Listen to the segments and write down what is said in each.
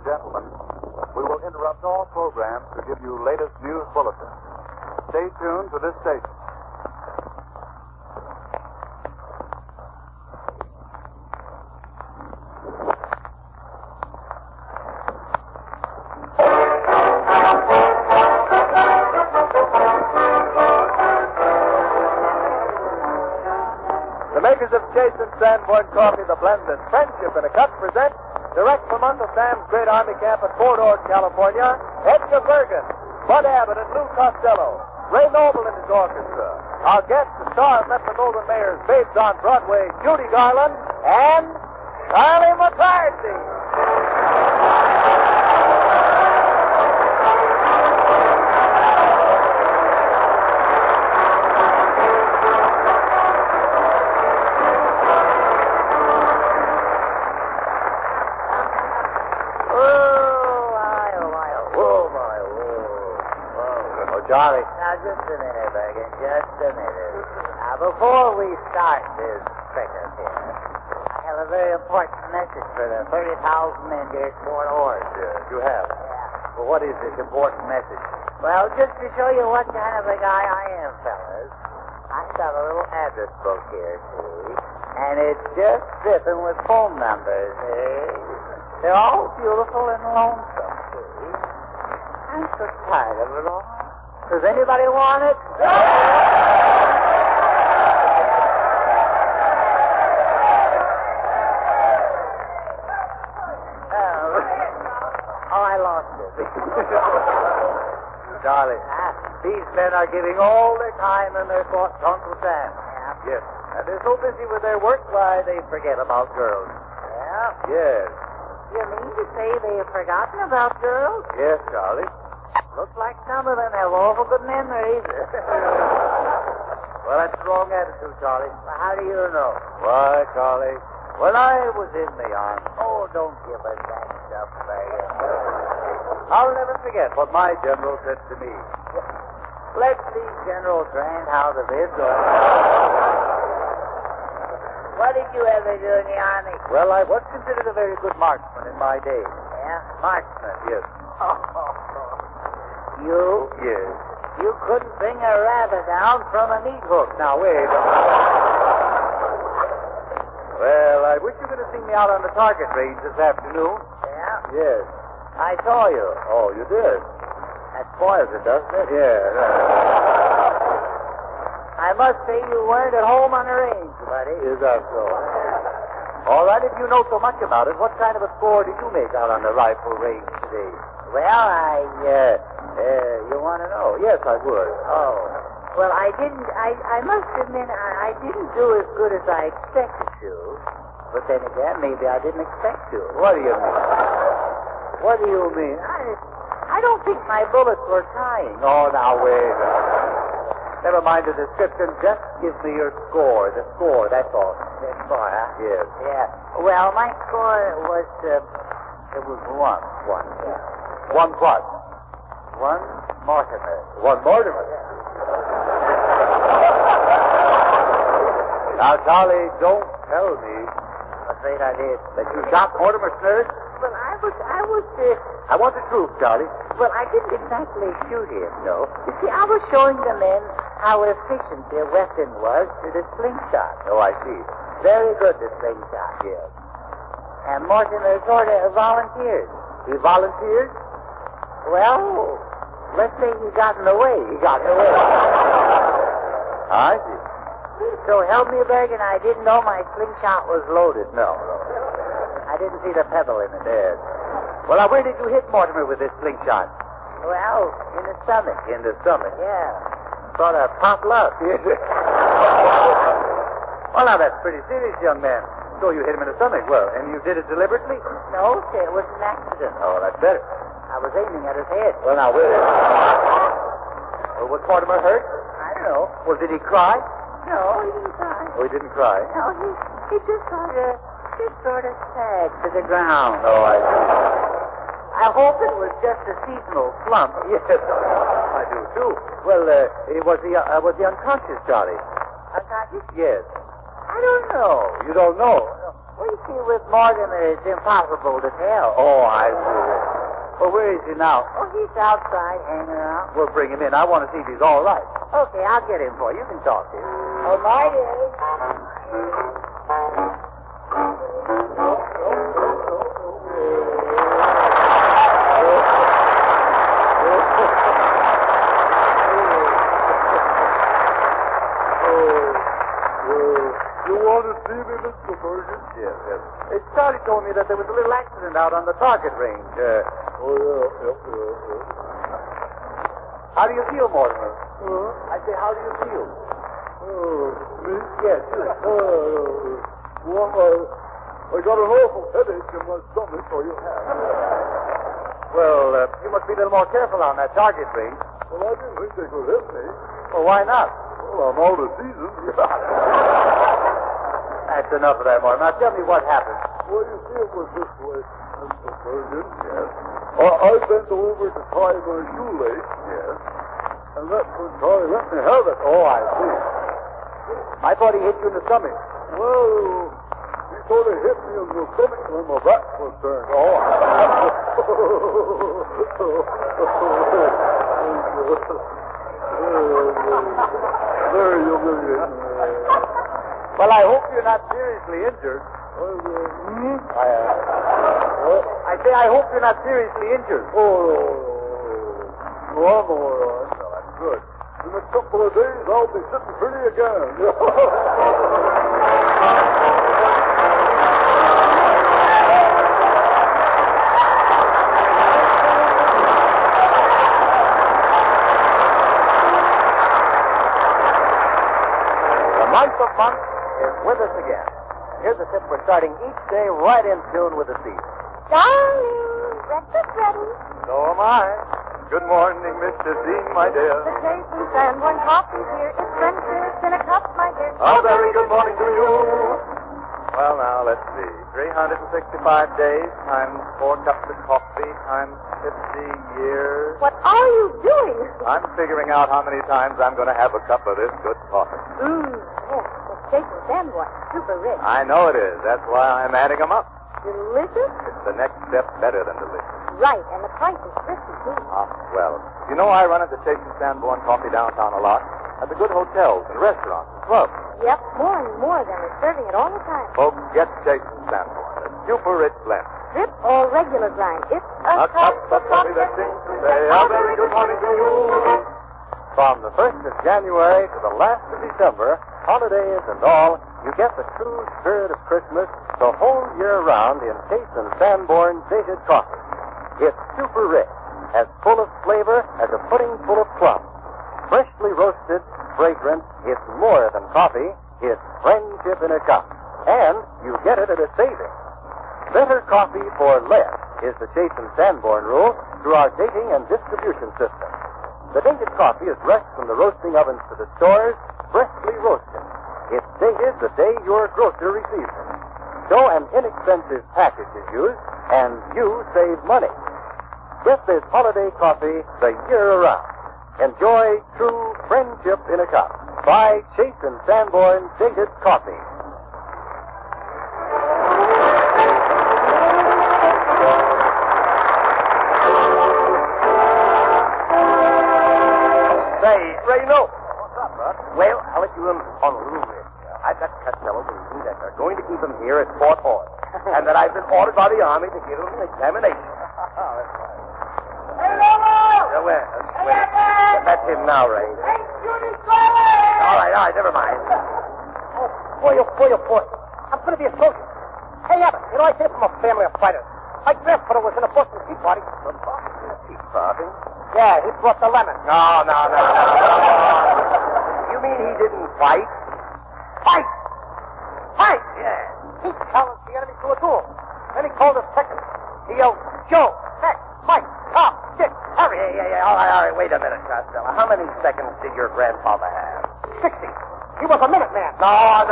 gentlemen, we will interrupt all programs to give you latest news bulletins. Stay tuned to this station. The makers of Chase and Sanborn Coffee, the blend that's friendship in a cup, present direct from Uncle Sam's Great Army Camp at Fort Ord, California, Edgar Bergen, Bud Abbott, and Lou Costello, Ray Noble and his orchestra. Our guest, the star of Metro-Goldwyn-Mayer's Babes on Broadway, Judy Garland, and Charlie McCarthy. Charlie. Now, just a minute, Bergen, just a minute. Now, before we start this pickup here, I have a very important message for the 30,000 men here at Fort Ord. You have? Yeah. Well, what is this important message? Well, just to show you what kind of a guy I am, fellas, I've got a little address book here, see? And it's just dripping with phone numbers, eh? They're all beautiful and lonesome, see? I'm so tired of it all. Does anybody want it? Oh, I lost it. Charlie, these men are giving all their time and their thought to Uncle Sam. Yeah. Yes. And they're so busy with their work, why, they forget about girls. Yeah. Yes. You mean to say they've forgotten about girls? Yes, Charlie. Looks like some of them have awful good memories. Well, that's the wrong attitude, Charlie. Well, how do you know? Why, Charlie, when I was in the army, Oh, don't give us that stuff, Bergen. I'll never forget what my general said to me. Let these generals rant out of this. What did you ever do in the army? Well, I was considered a very good marksman in my day. Yeah? Marksman, yes. You? Yes. You couldn't bring a rabbit down from a meat hook. Now, wait. Well, I wish you could have seen me out on the target range this afternoon. Yeah? Yes. I saw you. Oh, you did? That spoils it, doesn't it? Yeah. I must say you weren't at home on the range, buddy. Is that so? All right, if you know so much about it, what kind of a score did you make out on the rifle range today? Well, You want to know? Yes, I would. Oh. Well, I didn't, I must admit, I didn't do as good as I expected to. But then again, maybe I didn't expect to. What do you mean? What do you mean? I don't think my bullets were tying. Oh, now, wait. Never mind the description. Just give me your score. The score, that's all. The score, huh? Yes. Yeah. Well, my score was, it was one. One. Yeah. One what? One Mortimer. One Mortimer. Now, Charlie, don't tell me. I'm afraid I did. That you shot Mortimer's nurse? Well, I was, I want the truth, Charlie. well, I didn't exactly shoot him, no. You see, I was showing the men how efficient their weapon was to the slingshot. Oh, I see. Very good, the slingshot. Yes. And Mortimer sort of volunteered. He volunteered? Well, let's say he got in the way. He got in the way. I see. So help me, Bergen, I didn't know my slingshot was loaded. No. I didn't see the pebble in it. Yes. Well, now, where did you hit Mortimer with this slingshot? Well, in the stomach. In the stomach. Yeah. Sort of pop luck. Well, now, that's pretty serious, young man. So you hit him in the stomach. Well, and you did it deliberately? No, sir, it was an accident. Oh, that's better. I was aiming at his head. Well, now, wait. Well, was Mortimer hurt? I don't know. Well, did he cry? No, he didn't cry. Oh, he didn't cry. No, he just sort of sagged to the ground. Oh, I see. I hope it was just a seasonal slump. Yes, I do, too. Well, was he unconscious, Charlie? Unconscious? Yes. I don't know. You don't know? Well, you see, with Mortimer, it's impossible to tell. Oh, I see. Well, where is he now? Oh, he's outside hanging around. We'll bring him in. I want to see if he's all right. Okay, I'll get him for you. You can talk to him. Oh, my dear. You want to see me, Mr. Bergen? Yes. Charlie told me that there was a little accident out on the target range. Yeah. How do you feel, Mortimer? I say, how do you feel? Me? Yes, you. Well, I got an awful headache in my stomach, so you have. Well, you must be a little more careful on that target range. Well, I didn't think they could hit me. Well, why not? Well, I'm out of season. That's enough of that, Mortimer. Now, tell me what happened. Well, you see, it was this way, Mr. Bergen. Yes. I bent over to tie my shoelace. Yes. And that's when Charlie let me have it. Oh, I see. I thought he hit you in the stomach. Well, he sort of hit me in the stomach when my back was turned. Oh, Very humiliating. well, I hope you're not seriously injured. I say, I hope you're not seriously injured. Oh, I'm all right. Oh, that's good. In a couple of days, I'll be sitting pretty again. The month of months is with us again. Here's a tip for starting each day right in tune with the season. Darling, breakfast ready. So am I. Good morning, Mr. Dean, my dear. The Jason Sanborn coffee here. It's friendship in a cup, my dear. A very good morning to you. Well, now, let's see. 365 days times 4 cups of coffee times 50 years. What are you doing? I'm figuring out how many times I'm going to have a cup of this good coffee. Yes, the Jason Sanborn. Super rich. I know it is. That's why I'm adding them up. Delicious? It's the next step better than delicious. Right, and the price is thrifty, too. Well, you know I run into Chase and Sanborn Coffee downtown a lot. At the good hotels and restaurants and clubs. Yep, more and more of them are serving it all the time. Folks, get Chase and Sanborn. A super rich blend. Drip or regular grind. It's A cup of coffee that seems to say a very good morning to you. From the 1st of January to the last of December, holidays and all, you get the true spirit of Christmas the whole year round in Chase and Sanborn dated coffee. It's super rich, as full of flavor as a pudding full of plums. Freshly roasted, fragrant, it's more than coffee. It's friendship in a cup. And you get it at a saving. Better coffee for less is the Chase and Sanborn rule through our dating and distribution system. The dated coffee is rushed from the roasting ovens to the stores, freshly roasted. It's dated the day your grocer receives it. So an inexpensive package is used, and you save money. Get this holiday coffee the year around. Enjoy true friendship in a cup. Buy Chase and Sanborn dated coffee. Say, Reno. What's up, Bud? Well, I'll let you in on a little bit. I've got Costello believing that they're going to keep him here at Fort Hood, and that I've been ordered by the Army to give him an examination. That's him now, Ray. All right, never mind. Boy, I'm going to be a soldier. Hey, Abbott, I came from a family of fighters. My grandfather was in a Boston Tea Party. Tea party? Yeah, he brought the lemon. No. You mean he didn't fight? Fight! Yeah. He challenged the enemy to a duel. Then he called us seconds. He yelled, Joe, Tex, Mike, Tom, Dick, Harry. Yeah. All right. Wait a minute, Costello. How many seconds did your grandfather have? 60. He was a minute man. No. Come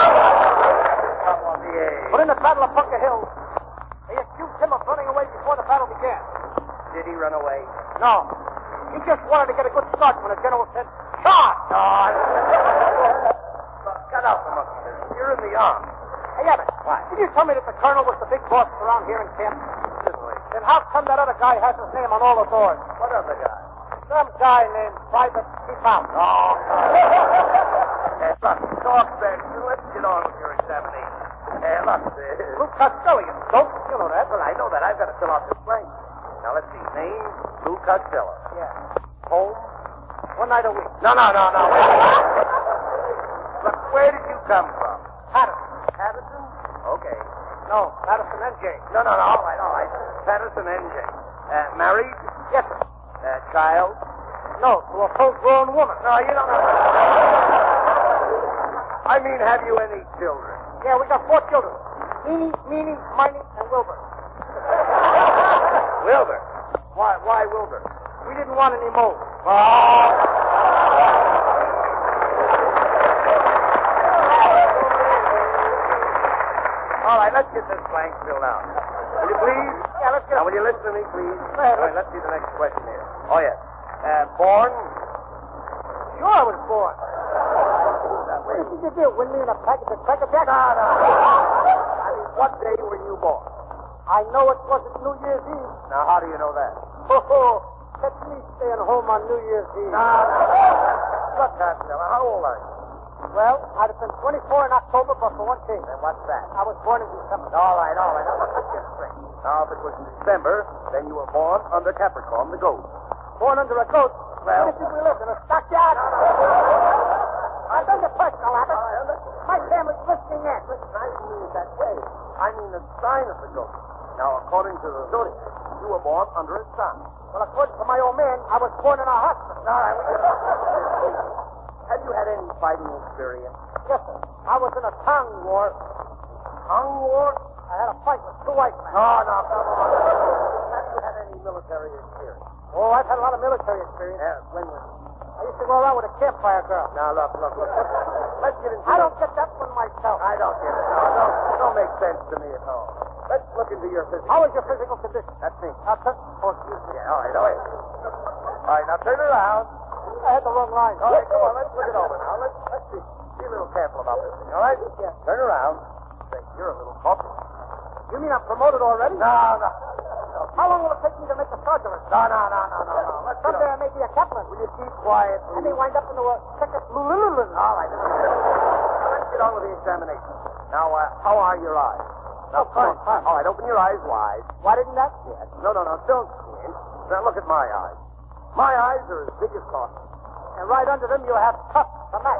on, But in the Battle of Bunker Hill, they accused him of running away before the battle began. Did he run away? No. He just wanted to get a good start when the general said, charge! Cut out the monkey business. You're in the army. Hey, Abbott. What? Did you tell me that the colonel was the big boss around here in camp? Certainly. Then how come that other guy has his name on all the doors? What other guy? Some guy named Private Keep Out. Oh. Hey, look, talk then. Let's get on with your examination. Hey, look. Lou Costello, you dope. You know that. Well, I know that. I've got to fill out this blank. Now, let's see. Name, Lou Costello. Yeah. Home? One night a week. No. Wait a minute. Look, where did you come from? Patterson. Patterson? Okay. No, Patterson NJ. No. All right. Patterson, NJ. Married? Yes, sir. Child? No, to a full-grown woman. No, you don't know. I mean, have you any children? Yeah, we got 4 children. Meanie, Miney, and Wilbur. Wilbur? Why Wilbur? We didn't want any more. All right, let's get this blank filled out. Will you please? Yeah, let's get Now, will you listen to me, please? Go ahead. All right, let's see the next question here. Oh, yes. Born? Sure, I was born. What did you do? Win me in a package of Cracker Jacks? No. I mean, what day were you born? I know it wasn't New Year's Eve. Now, how do you know that? Catch me staying home on New Year's Eve. Look, Costello, how old are you? Well, I'd have been 24 in October, but for one thing. And what's that? I was born in December. All right. Now, let's get straight. Now, if it was December, then you were born under Capricorn, the goat. Born under a goat? Well- Where did we live? In a stockyard? I beg your pardon, Abbott. My family's listening in. Listen, I didn't mean it that way. I mean the sign of the goat. Now, according to the zodiac, you were born under a sun. Well, according to my old man, I was born in a hospital. All right. Have you had any fighting experience? Yes, sir. I was in a tongue war. Tongue war? I had a fight with 2 white men. No, come on. Have you had any military experience? Oh, I've had a lot of military experience. When was it? I used to go around with a campfire girl. Now, look. Let's get into I don't get that one myself. I don't get it. No, don't make sense to me at all. Let's look into your physical... How is your physical condition? That's me. Oh, excuse me. Yeah, all right. All right, now turn around. I had the wrong line. All right, come on, let's look it over now. Let's be a little careful about this thing, all right? Yeah. Turn around. Say, you're a little cocky. You mean I'm promoted already? No. How long will it take me to make a sergeant? No. Let's get Someday on. I may be a captain. Will you keep quiet, I may please? wind up into a second Lululemon. All right. Let's get on with the examination. Now, how are your eyes? Now, fine. All right, open your eyes wide. Why didn't that? Yes. No, don't squint. Now, look at my eyes. My eyes are as big as saucers. And right under them you have cups to match.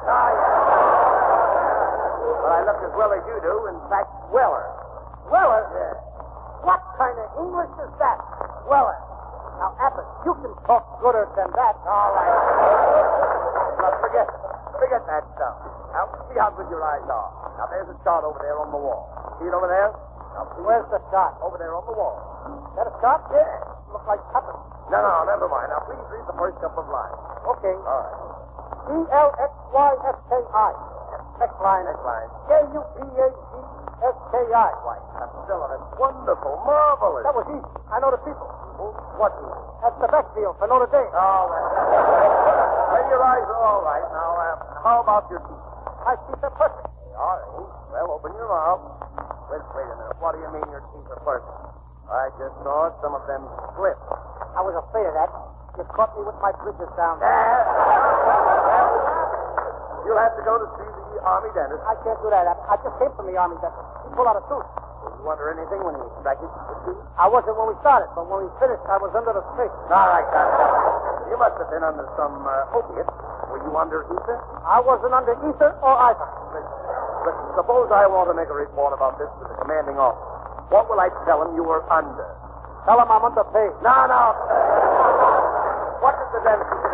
But I look as well as you do. In fact, weller. Weller? Yeah. What kind of English is that? Weller. Now, Abbott, you can talk gooder than that. All right. Now, forget that stuff. Now, see how good your eyes are. Now, there's a chart over there on the wall. See it over there? Now, please. Where's the shot? Over there on the wall. Is that a shot? Yeah. Look like tuppence. No, never mind. Now, please read the first couple of lines. Okay. All right. Elxyski. Next line. Jupagski. Why, Costello, that's wonderful, marvelous. That was easy. I know the people. What is? That's the best deal for Notre Dame. All right. Well, your eyes are all right. Now, how about your teeth? My teeth are perfect. All right. Well, open your mouth. Wait a minute. What do you mean your teeth are perfect? I just saw some of them slip. I was afraid of that. You caught me with my bridges down. You'll have to go to see the Army dentist. I can't do that. I just came from the Army. He pulled out a tooth. Did you wonder anything when he extracted the tooth? I wasn't when we started, but when we finished, I was under the street. All right, Costello. You must have been under some opiate. Were you under ether? I wasn't under ether or either. But suppose I want to make a report about this to the commanding officer. What will I tell him you were under? Tell him I'm underpaid. No. What did the dentist do?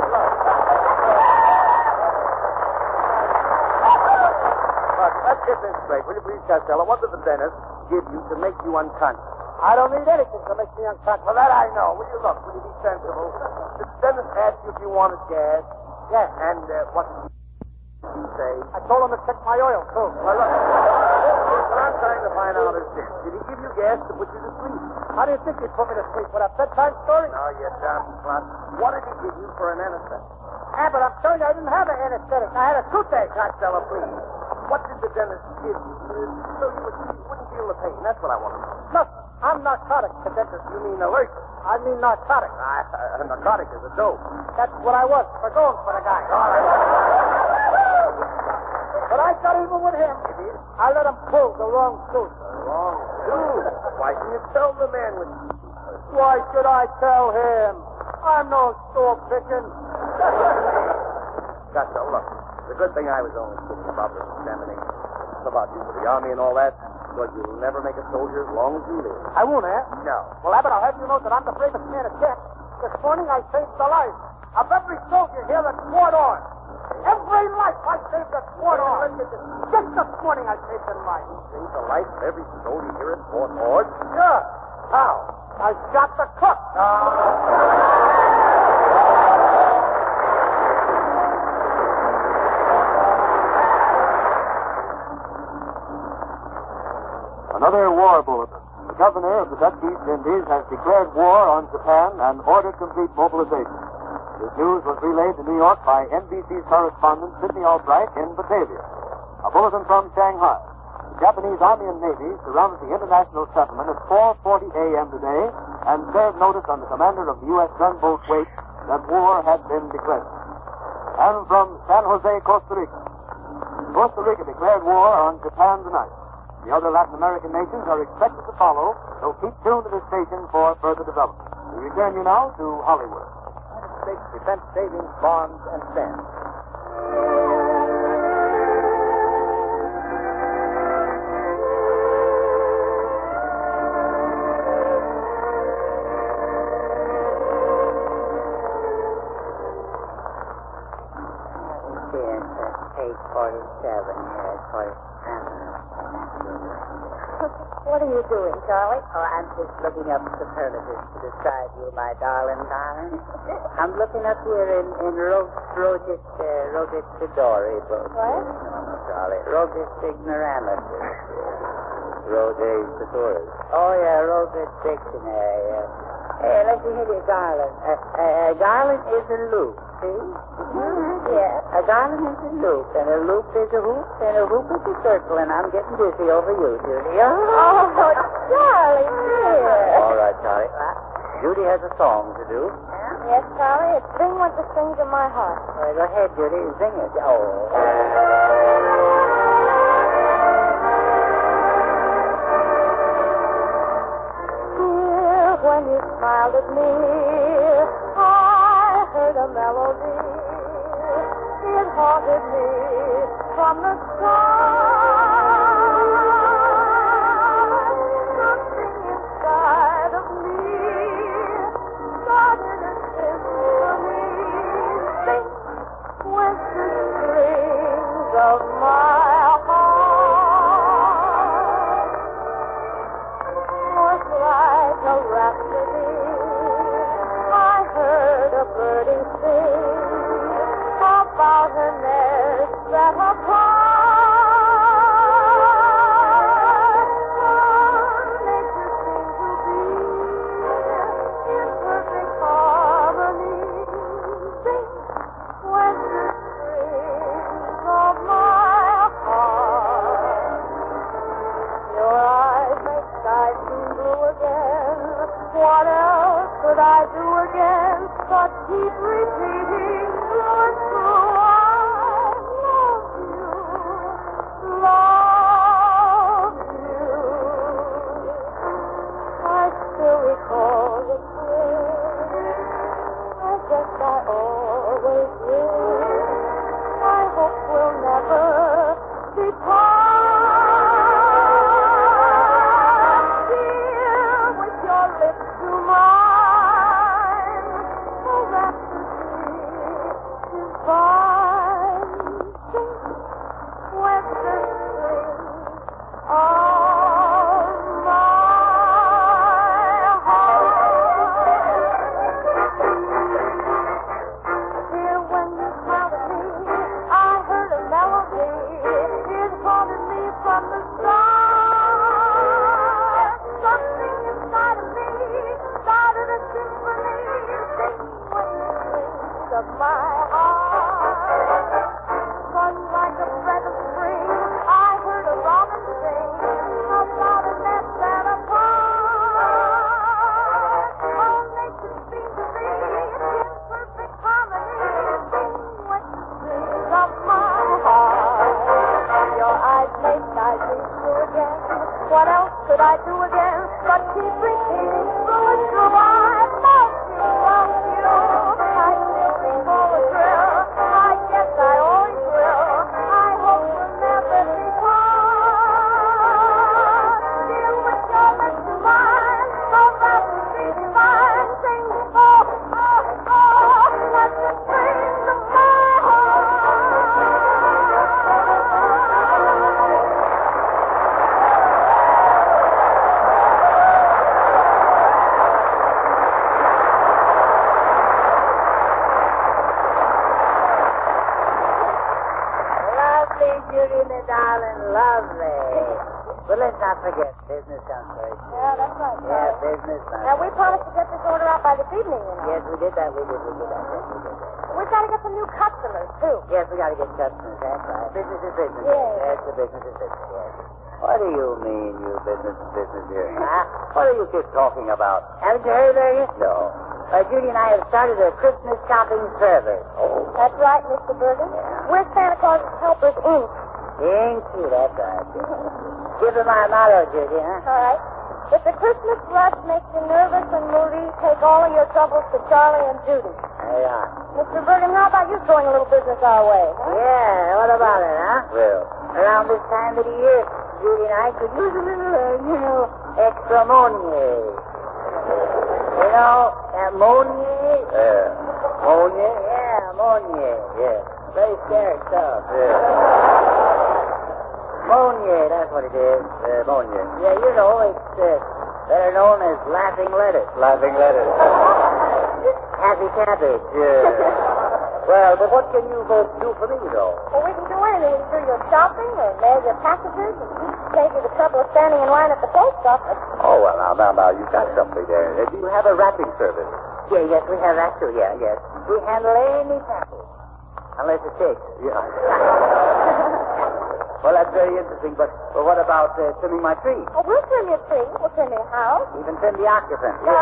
Look, let's get this straight. Will you please, Costello? What did the dentist give you to make you unconscious? I don't need anything to make me unconscious. Well, that I know. Will you look? Will you be sensible? Did the dentist ask you if you wanted gas? Yes. And what did you say? I told him to check my oil, too. Well, look. What I'm trying to find out is this. Did he give you gas to put you to sleep? How do you think he put me to sleep? With a bedtime story? No, you dumb slut. What did he give you for an anesthetic? Abbott, I'm telling you, I didn't have an anesthetic. I had a toothache. Costello, please. What did the dentist give you so you wouldn't feel the pain? That's what I want to know. Look, I'm narcotic, the dentist. You mean allergic? I mean narcotic. A narcotic is a dope. That's what I was for going for the guy. But I got even with him. I let him pull the wrong tooth. Wrong tooth? Why didn't you tell the man with... Why should I tell him? I'm no store picking. Gotcha. Look, it's a good thing I was only kidding about this examination. About you for the Army and all that, because you'll never make a soldier as long as you live. I won't, eh? No. Well, Abbott, I'll have you know that I'm the bravest man at camp. This morning I saved the life of every soldier here at Fort Ord. Every life I saved at Fort Ord. Just this morning I saved their life. Saved the life of every soldier here at Fort Ord? Sure. How? I shot the cook. Another war bulletin. The governor of the Dutch East Indies has declared war on Japan and ordered complete mobilization. This news was relayed to New York by NBC's correspondent Sidney Albright in Batavia. A bulletin from Shanghai. The Japanese Army and Navy surrounded the international settlement at 4:40 a.m. today and served notice on the commander of the U.S. gunboat Wake that war had been declared. And from San Jose, Costa Rica. Costa Rica declared war on Japan tonight. The other Latin American nations are expected to follow, so keep tuned to this station for further development. We return you now to Hollywood. States Defense Savings Bonds and Stamps. Page 47 here, 47. What are you doing, Charlie? Oh, I'm just looking up superlatives to describe you, my darling. I'm looking up here in Rogus Sidori book. What? No, Charlie. Rogus Ignoramus. Rogus Thesaurus. Oh, yeah, Rogus Dictionary. Hey, let me hear you, Garland. Garland is a loop, see? Yeah. A garland is a loop, and a loop is a hoop, and a hoop is a circle, and I'm getting dizzy over you, Judy. Oh, Charlie, dear. All right, Charlie. Judy has a song to do. Yes, Charlie, it's Sing What the Strings of My Heart. All right, go ahead, Judy. Sing it. Oh. When you smiled at me, I heard a melody. It haunted me from the start. Something inside of me started a symphony. Sing with the strings of my heart. Was like a rhapsody. I heard a birdie sing about her nest that her part. Nature seemed to be in perfect harmony. Sing when the strings of my heart. Your eyes make skies seem blue again. What else could I do again but keep repeating through and through? I love you, love you. I still recall the thrill. I guess I always will. I hope we'll never depart. Dear, with your lips to mine, the rhapsody divine. Sing with the strings of my heart. But let's not forget, business comes first. Yeah, that's right. Yeah, business comes Now, we promised to get this order out by this evening, you know. Yes, we did that. We did that. Yes, we did that. We've got to get some new customers, too. Yes, we got to get customers. That's right. Business is business. Yes. Yes, the business is business. Yes. What do you mean, you business is business here? Huh? What are you kids talking about? Haven't you heard of it? No. Judy and I have started a Christmas shopping service. Oh. That's right, Mr. Bergen. Yeah. We're Santa Claus's Helpers, Inc. Ain't you? That's right. Give them my motto, Judy, huh? All right. If the Christmas rush makes you nervous and moody, take all of your troubles to Charlie and Judy. There you are. Mr. Bergen, how about you throwing a little business our way, huh? Yeah, what about it, huh? Well, around this time of the year, Judy and I could use a little, extra ammonia. You know, ammonia? Ammonia? Yeah, ammonia. Yeah. Very scary stuff. Ammonia, that's what it is. Ammonia. Yeah, you know, it's better known as laughing lettuce. Laughing lettuce. Happy cabbage. Well, but what can you folks do for me, though? Well, we can do anything. We can do your shopping or mail your packages and save you the trouble of standing in line at the post office. Oh, well, now, you've got something there. Do you have a wrapping service? Yeah, yes, we have that, too. Yeah, yes. We handle any package. Unless it's cakes. Yeah. Well, that's very interesting, but what about trimming my tree? Oh, we'll trim your tree. We'll trim your house. Even trim the occupant. No.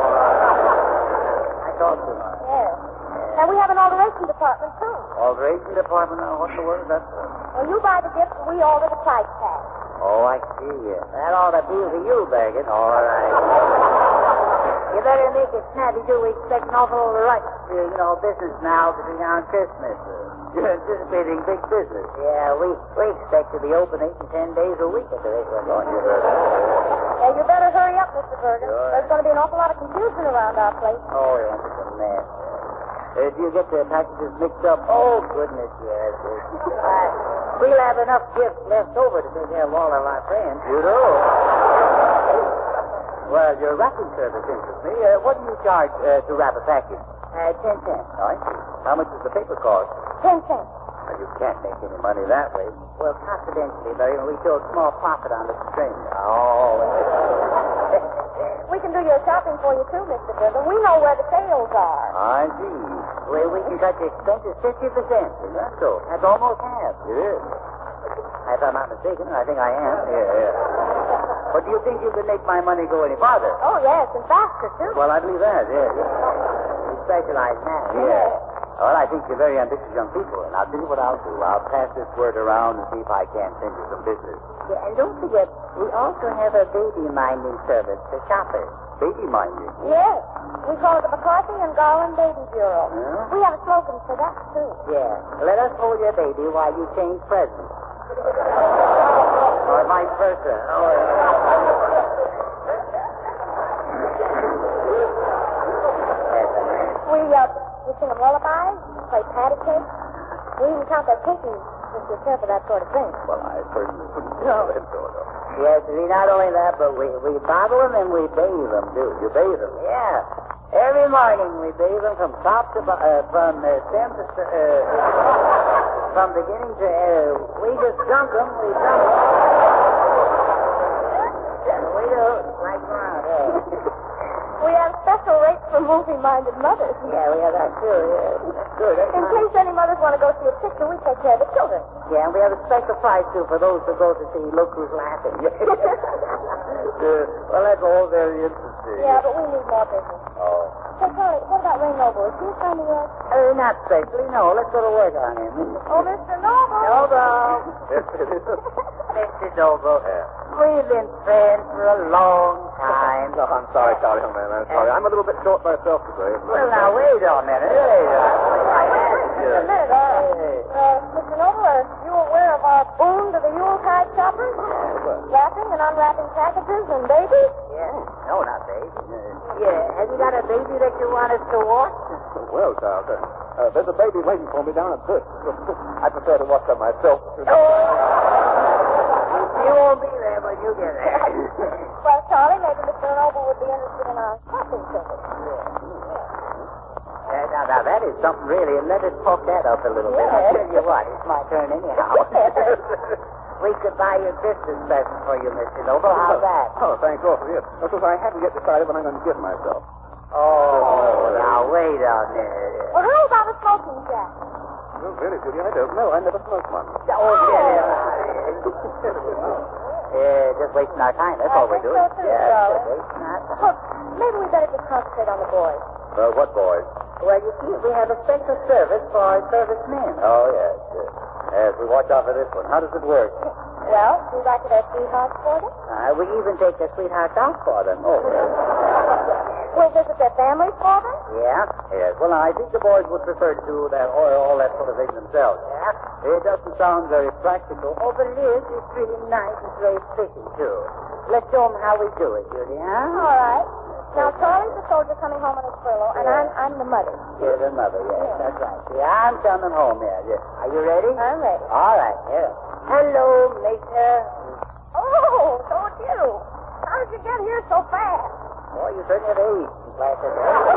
I talk too much. Yes. And we have an alteration department, too. Alteration department now? What the word is that? When you buy the gift, we order the price tag. Oh, I see. That ought to appeal to you, Bergen. All right. You better make it snappy, too. We expect an awful rush, business now between now and Christmas. You're anticipating big business. Yeah, we expect to be open 8 and 10 days a week at the rate we're going. Yeah, you better hurry up, Mr. Bergen. Sure. There's going to be an awful lot of confusion around our place. Oh, yes, it's a mess. Do you get the packages mixed up? Oh, goodness, yes. We'll have enough gifts left over to take care of all of our friends. You do? Well, your wrapping service interests me. What do you charge to wrap a package? 10 cents. I see. How much does the paper cost? 10 cents. Well, you can't make any money that way. Well, confidentially, Barry, we show a small profit on the string. Oh. We can do your shopping for you, too, Mr. Bergen. We know where the sales are. I see. Well, we can cut your expenses 50%. Is that so? That's almost half. It is. If I'm not mistaken, I think I am. Yeah. But do you think you can make my money go any farther? Oh, yes, and faster, too. Well, I believe that, yes. You specialize now. Yes. Well, I think you're very ambitious young people, and I'll tell you what I'll do. I'll pass this word around and see if I can send you some business. Yeah, and don't forget, we also have a baby-minding service for shoppers. Baby-minding? Yes. We call it the McCarthy and Garland Baby Bureau. Yeah? We have a slogan for that, too. Yeah. Let us hold your baby while you change presents. Or vice versa. Oh, We sing them lullabies, play patty cake. We even count their pinkies if you care for that sort of thing. Well, I personally wouldn't know it, though. yes, see, not only that, but we bottle them and we bathe them, too. You bathe them? Yeah. Every morning we bathe them from top to from stem to from beginning to we just dunk them. We do like around. We have special rates for movie-minded mothers. Yeah, we have that too. Yeah, that's good. That's In fine. case any mothers want to go see a picture, we take care of the children. Yeah, and we have a special price too for those who go to see Look Who's Laughing. Well, that's all very interesting. Yeah, but we need more business. Oh. Say, Charlie, what about Ray Noble? Is he a friend of yours? Not specially, no. Let's go to work on him. Oh, Mr. Noble. Noble. Yes, it is. Mr. Noble. We've been friends for a long time. No, I'm sorry, Charlie, young man. I'm sorry. I'm a little bit short myself today. Well, now, wait a minute. Just a minute. Mr. Noble, are you aware of our boon to the Yuletide shoppers? Wrapping and unwrapping packages and babies? Yeah. No, not baby. Yeah. Have you got a baby that you want us to watch? Well, child, there's a baby waiting for me down at church. I prefer to watch her myself. You won't be there when you get there. Well, Charlie, maybe Mr. Noble would be interested in our shopping service. Now, that is something really. Let us talk that up a little bit. I'll tell you what, it's my turn anyhow. we could buy you a Christmas present for you, Mr. Noble. How's that? Oh, thanks awfully. Yes. Because I haven't yet decided what I'm going to give myself. Oh, now wait a minute. Well, how about a smoking jacket? Well, really, Judy, I don't know. I never smoked one. Just wasting our time. That's all we're doing. So too, Just darling. wasting our time. Look, maybe we better just concentrate on the boys. What boys? Well, you see, we have a special service for our servicemen. Oh, yes. Yes, we watch out for this one. How does it work? Well, do you like it as sweethearts for them? We even take the sweethearts out for them. Oh, We'll visit their families for them? yeah? Yes. Well, I think the boys would prefer to do that all that sort of thing themselves. Yeah? It doesn't sound very practical. Oh, but it is. It's really nice and very pretty, too. Let's show them how we do it, Judy, huh? All right. Now, Charlie's the soldier coming home on his furlough, and I'm the mother. You're the mother, yes, that's right. See, I'm coming home here. Yes. Are you ready? I'm ready. All right, here. Hello, Major. Oh, so it's you. How did you get here so fast? Boy, you certainly have aged since last I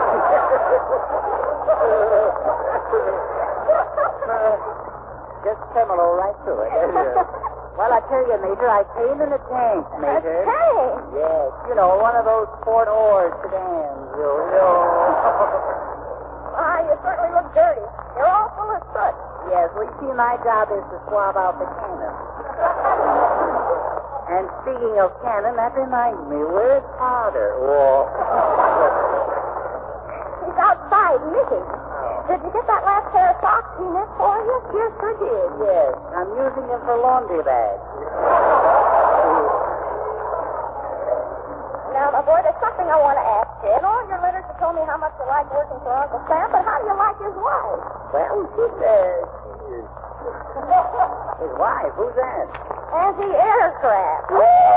Just tremolo right through it. Well, I tell you, Major, I came in a tank, Major. Hey. Yes, you know, one of those Fort Ord sedans, you know. Ah, you certainly look dirty. You're all full of soot. Yes, well, you see, my job is to swab out the cannon. And speaking of cannon, that reminds me, where's Father? Oh. He's outside knitting. Did you get that last pair of socks he knit for you? Yes, I did, yes. I'm using them for laundry bags. Now, my boy, there's something I want to ask you. In all your letters, you told me how much you like working for Uncle Sam, but how do you like his wife? Well, she says his wife, who's that? Auntie Aircraft.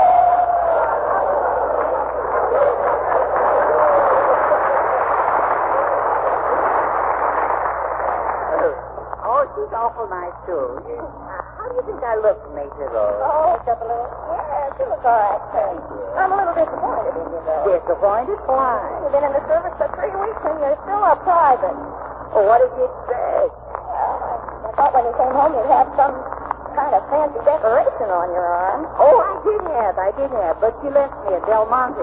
Oh, she's awful nice, too. How do you think I look, Major, though? Oh, look up a little. Yeah, she looks all right, thank you. I'm a little disappointed in you, though. Disappointed? Why? You've been in the service for 3 weeks, and you're still a private. Oh, what did you expect? I thought when you came home you'd have some kind of fancy decoration on your arm. Oh, I did have, but she left me at Del Monte.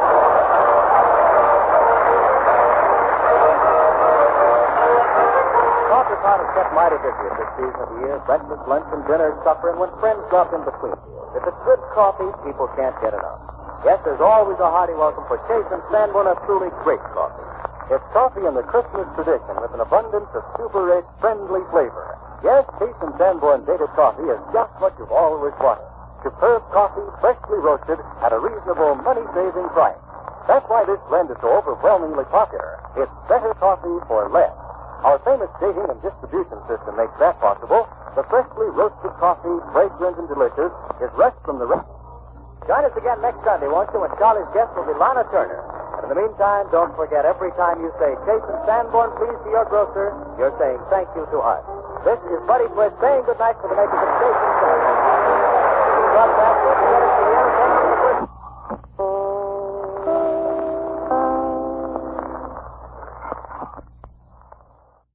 Coffee pot is kept mighty busy at this season of the year. Breakfast, lunch, and dinner, supper, and when friends drop in between meals. If it's good coffee, people can't get enough. Yes, there's always a hearty welcome for Chase and Sanborn of truly great coffee. It's coffee in the Christmas tradition with an abundance of super-rich, friendly flavor. Yes, Chase and Sanborn dated coffee is just what you've always wanted. Superb coffee, freshly roasted, at a reasonable money-saving price. That's why this blend is so overwhelmingly popular. It's better coffee for less. Our famous dating and distribution system makes that possible. The freshly roasted coffee, fragrant and delicious, is rushed from the rest. Join us again next Sunday, won't you, when Charlie's guest will be Lana Turner. And in the meantime, don't forget, every time you say Chase and Sanborn, please, to your grocer, you're saying thank you to us. This is Buddy Twist saying goodnight for the makers of Chase and Sanborn.